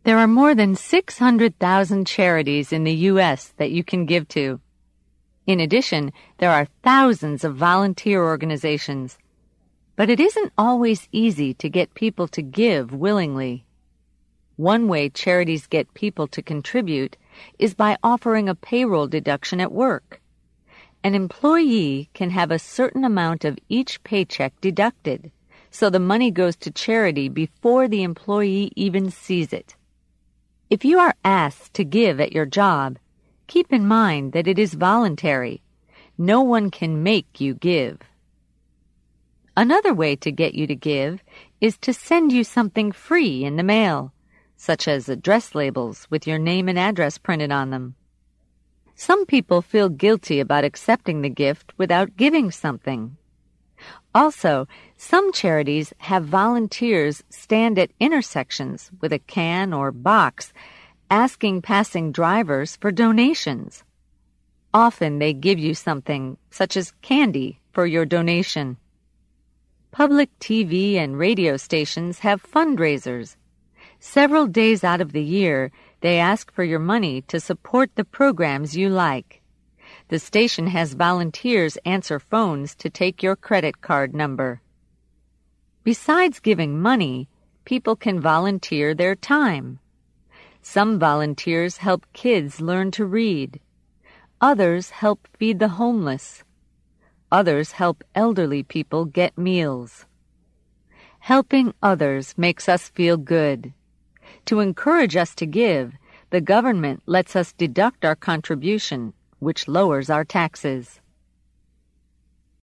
There are more than 600,000 charities in the U.S. that you can give to. In addition, there are thousands of volunteer organizations. But it isn't always easy to get people to give willingly. One way charities get people to contribute is by offering a payroll deduction at work. An employee can have a certain amount of each paycheck deducted, so the money goes to charity before the employee even sees it. If you are asked to give at your job, keep in mind that it is voluntary. No one can make you give. Another way to get you to give is to send you something free in the mail, such as address labels with your name and address printed on them. Some people feel guilty about accepting the gift without giving something. Also, some charities have volunteers stand at intersections with a can or box asking passing drivers for donations. Often they give you something, such as candy, for your donation. Public TV and radio stations have fundraisers. Several days out of the year, they ask for your money to support the programs you like. The station has volunteers answer phones to take your credit card number. Besides giving money, people can volunteer their time. Some volunteers help kids learn to read. Others help feed the homeless. Others help elderly people get meals. Helping others makes us feel good. To encourage us to give, the government lets us deduct our contribution, which lowers our taxes.